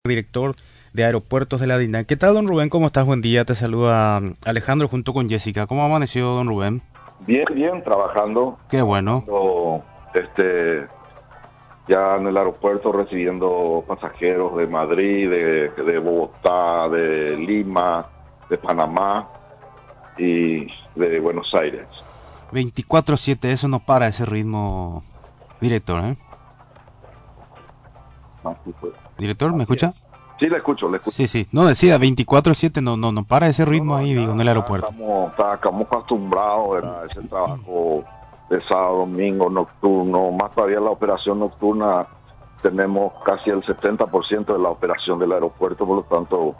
Director de Aeropuertos de la DINAC. ¿Qué tal, don Rubén? ¿Cómo estás? Buen día. Te saluda Alejandro junto con Jessica. ¿Cómo amaneció, don Rubén? Bien, bien, trabajando, Qué bueno. este, ya en el aeropuerto recibiendo pasajeros de Madrid, de Bogotá, de Lima, de Panamá y de Buenos Aires. 24/7, eso no para ese ritmo, director, ¿eh? Así fue. Director, ¿me Así es. escucha? Sí, le escucho, le escucho. Sí, sí. No, decía 24/7, no para ese ritmo ahí, digo, en el Ya aeropuerto. estamos acostumbrados, ¿verdad? A ese trabajo de sábado, domingo, nocturno, más todavía la operación nocturna. Tenemos casi el 70% de la operación del aeropuerto, por lo tanto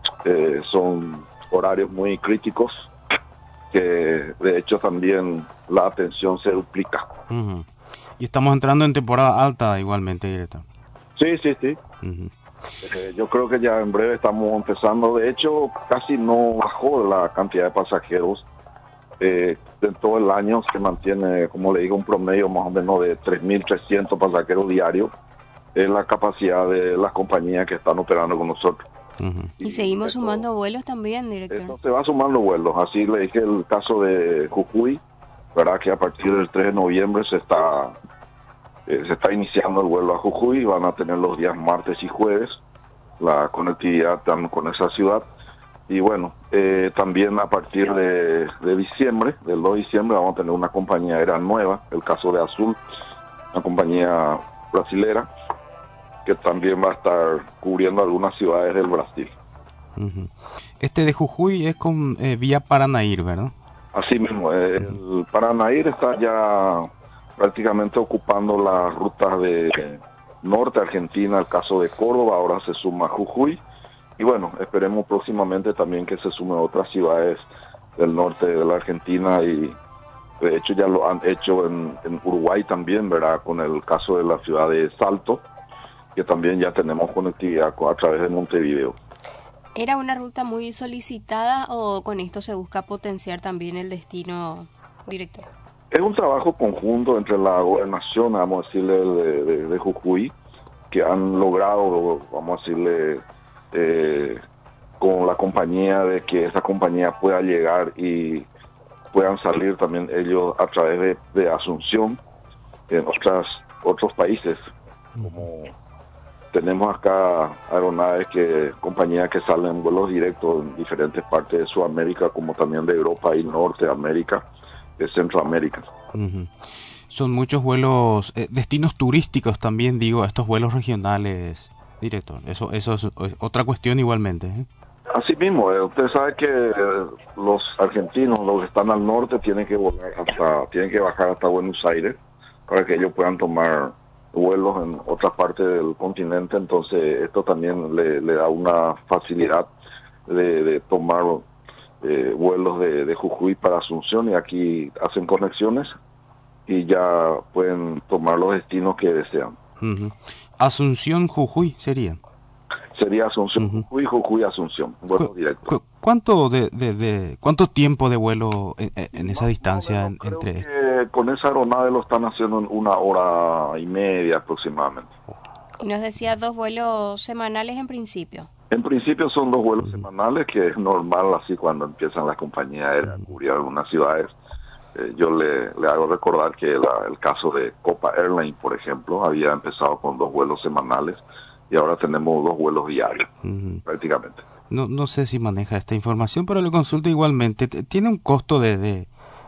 son horarios muy críticos que de hecho también la atención se duplica. Uh-huh. Y estamos entrando en temporada alta igualmente, director. Sí, sí, sí. Uh-huh. Yo creo que ya en breve estamos empezando. De hecho, casi no bajó la cantidad de pasajeros. En todo el año se mantiene, como le digo, un promedio más o menos de 3.300 pasajeros diarios. Es la capacidad de las compañías que están operando con nosotros. Uh-huh. Y seguimos sumando vuelos también, director. Esto se va sumando vuelos. Así le dije el caso de Jujuy, ¿verdad? Que a partir del 3 de noviembre se está iniciando el vuelo a Jujuy. Van a tener los días martes y jueves la conectividad con esa ciudad. Y bueno, también a partir de diciembre, del 2 de diciembre, vamos a tener una compañía aérea nueva, el caso de Azul, una compañía brasilera, que también va a estar cubriendo algunas ciudades del Brasil. Uh-huh. Este de Jujuy es con vía Paranair, ¿verdad? Así mismo, el Paranair está ya prácticamente ocupando las rutas de norte Argentina, el caso de Córdoba, ahora se suma Jujuy. Y bueno, esperemos próximamente también que se sumen otras ciudades del norte de la Argentina y de hecho ya lo han hecho en Uruguay también, ¿verdad? Con el caso de la ciudad de Salto, que también ya tenemos conectividad a través de Montevideo. ¿Era una ruta muy solicitada o con esto se busca potenciar también el destino, director? Es un trabajo conjunto entre la gobernación, vamos a decirle, de Jujuy, que han logrado, vamos a decirle, con la compañía, de que esa compañía pueda llegar y puedan salir también ellos a través de Asunción en otros países. Como tenemos acá aeronaves, compañías que salen vuelos directos en diferentes partes de Sudamérica, como también de Europa y Norteamérica, de Centroamérica. Uh-huh. Son muchos vuelos, destinos turísticos también, digo, estos vuelos regionales, director. Eso es otra cuestión igualmente, ¿eh? Así mismo, usted sabe que los argentinos, los que están al norte, tienen que bajar hasta Buenos Aires para que ellos puedan tomar vuelos en otras partes del continente. Entonces esto también le da una facilidad de tomar vuelos de Jujuy para Asunción, y aquí hacen conexiones y ya pueden tomar los destinos que desean. Uh-huh. Asunción, Jujuy sería. Sería Asunción, Uh-huh. Jujuy, Jujuy, Asunción, vuelo directo. ¿Cuánto tiempo de vuelo en esa distancia entre? Que con esa aeronave lo están haciendo en 1 hora y media aproximadamente. Y nos decía 2 vuelos semanales en principio. En principio son 2 vuelos semanales, que es normal así cuando empiezan las compañías aéreas a cubrir algunas ciudades. Yo le hago recordar que el caso de Copa Airlines, por ejemplo, había empezado con 2 vuelos semanales y ahora tenemos 2 vuelos diarios, prácticamente. No sé si maneja esta información, pero le consulto igualmente. ¿Tiene un costo del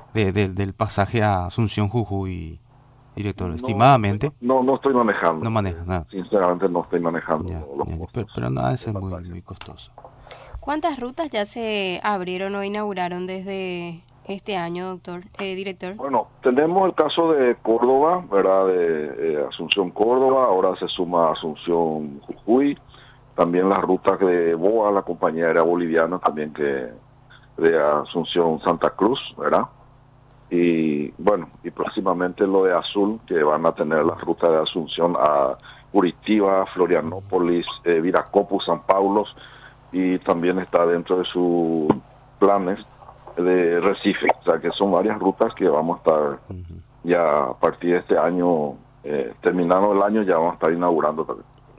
pasaje a Asunción, Jujuy, director, estimadamente? No estoy manejando. No maneja nada. Sinceramente no estoy manejando los costos. Pero nada de ser muy costoso. ¿Cuántas rutas ya se abrieron o inauguraron desde este año, director? Bueno, tenemos el caso de Córdoba, ¿verdad? De Asunción, Córdoba. Ahora se suma Asunción, Jujuy. También las rutas de BOA, la compañía aérea boliviana, también que de Asunción, Santa Cruz, ¿verdad? Y bueno, y próximamente lo de Azul, que van a tener las rutas de Asunción a Curitiba, Florianópolis, Viracopos, San Paulo, y también está dentro de sus planes de Recife. O sea que son varias rutas que vamos a estar ya a partir de este año, terminando el año, ya vamos a estar inaugurando también.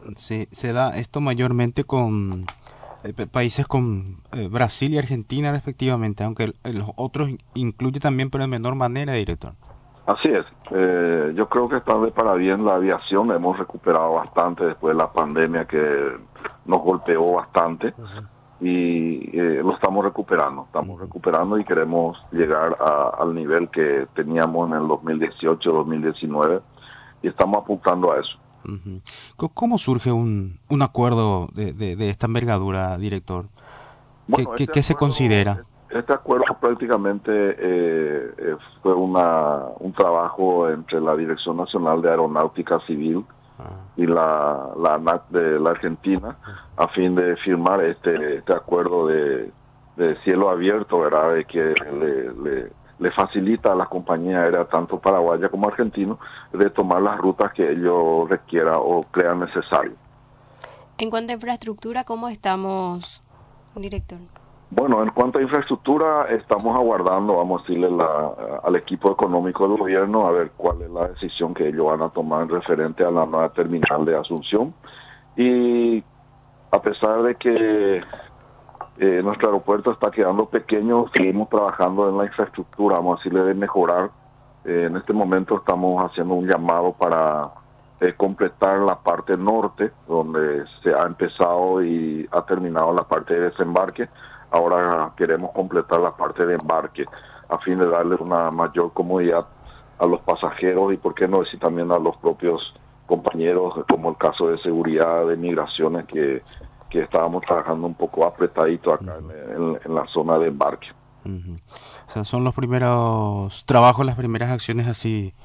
Sí, se da esto mayormente con países con Brasil y Argentina respectivamente, aunque los otros incluye también, pero en menor manera, director. Así es. Yo creo que está de para bien la aviación. Hemos recuperado bastante después de la pandemia que nos golpeó bastante. Y lo estamos recuperando y queremos llegar al nivel que teníamos en el 2018, 2019 y estamos apuntando a eso. ¿Cómo surge un acuerdo de esta envergadura, director? Bueno, ¿Qué se considera? Este acuerdo prácticamente fue un trabajo entre la Dirección Nacional de Aeronáutica Civil y la ANAC de la Argentina a fin de firmar este acuerdo de cielo abierto, ¿verdad? De que le facilita a las compañías aéreas, tanto paraguayas como argentinas, de tomar las rutas que ellos requieran o crean necesario. En cuanto a infraestructura, ¿cómo estamos, director? Bueno, en cuanto a infraestructura, estamos aguardando, vamos a decirle al equipo económico del gobierno a ver cuál es la decisión que ellos van a tomar en referente a la nueva terminal de Asunción. Y a pesar de que nuestro aeropuerto está quedando pequeño, seguimos trabajando en la infraestructura, vamos a decirle, de mejorar. En este momento estamos haciendo un llamado para completar la parte norte, donde se ha empezado y ha terminado la parte de desembarque. Ahora queremos completar la parte de embarque a fin de darle una mayor comodidad a los pasajeros y, por qué no decir, también a los propios compañeros, como el caso de seguridad, de migraciones, que estábamos trabajando un poco apretadito acá en la zona de embarque. O sea, son los primeros trabajos, las primeras acciones así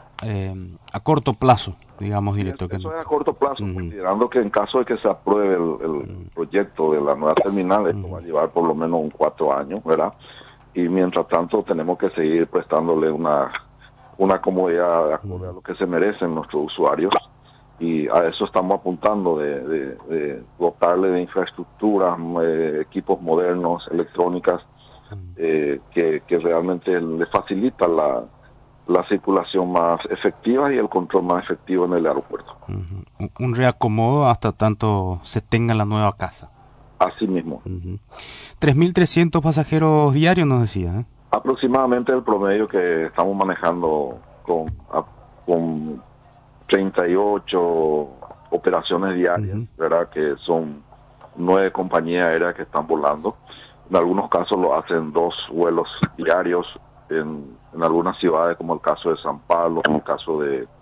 a corto plazo, digamos, director. Eso es a corto plazo, considerando que en caso de que se apruebe el proyecto de la nueva terminal, esto va a llevar por lo menos 4 años, ¿verdad? Y mientras tanto tenemos que seguir prestándole una comodidad de acuerdo a lo que se merecen nuestros usuarios, y a eso estamos apuntando, de dotarle de infraestructura, equipos modernos, electrónicas, que realmente le facilita la circulación más efectiva y el control más efectivo en el aeropuerto. Un reacomodo hasta tanto se tenga la nueva casa. Así mismo. 3.300 pasajeros diarios, nos decía. Aproximadamente el promedio que estamos manejando con 38 operaciones diarias, ¿verdad? Que son 9 compañías aéreas que están volando. En algunos casos lo hacen 2 vuelos diarios en algunas ciudades, como el caso de San Pablo, como el caso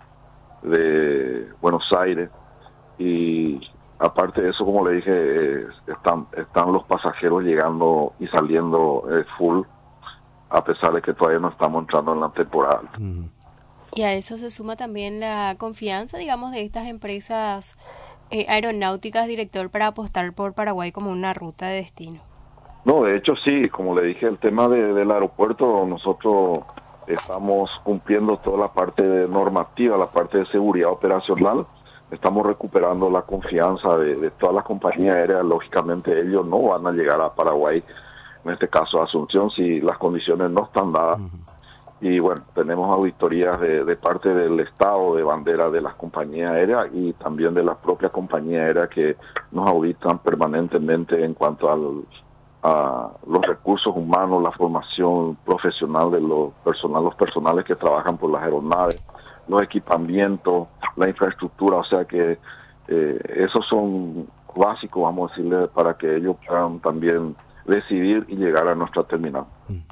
de Buenos Aires. Y aparte de eso, como le dije, están los pasajeros llegando y saliendo full, a pesar de que todavía no estamos entrando en la temporada. Y a eso se suma también la confianza, digamos, de estas empresas aeronáuticas, director, para apostar por Paraguay como una ruta de destino. No, de hecho sí, como le dije, el tema del aeropuerto, nosotros estamos cumpliendo toda la parte normativa, la parte de seguridad operacional. Estamos recuperando la confianza de todas las compañías aéreas. Lógicamente ellos no van a llegar a Paraguay, en este caso a Asunción, si las condiciones no están dadas. Y bueno, tenemos auditorías de parte del Estado, de bandera de las compañías aéreas y también de las propias compañías aéreas que nos auditan permanentemente en cuanto a los recursos humanos, la formación profesional de los personales que trabajan por las aeronaves, los equipamientos, la infraestructura. O sea que esos son básicos, vamos a decirle, para que ellos puedan también decidir y llegar a nuestra terminal.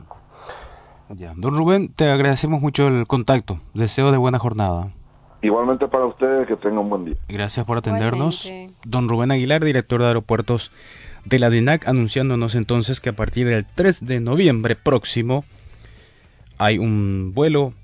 Ya. Don Rubén, te agradecemos mucho el contacto. Deseo de buena jornada. Igualmente para ustedes, que tengan un buen día. Gracias por atendernos. Don Rubén Aguilar, director de aeropuertos de la DINAC, anunciándonos entonces que a partir del 3 de noviembre próximo hay un vuelo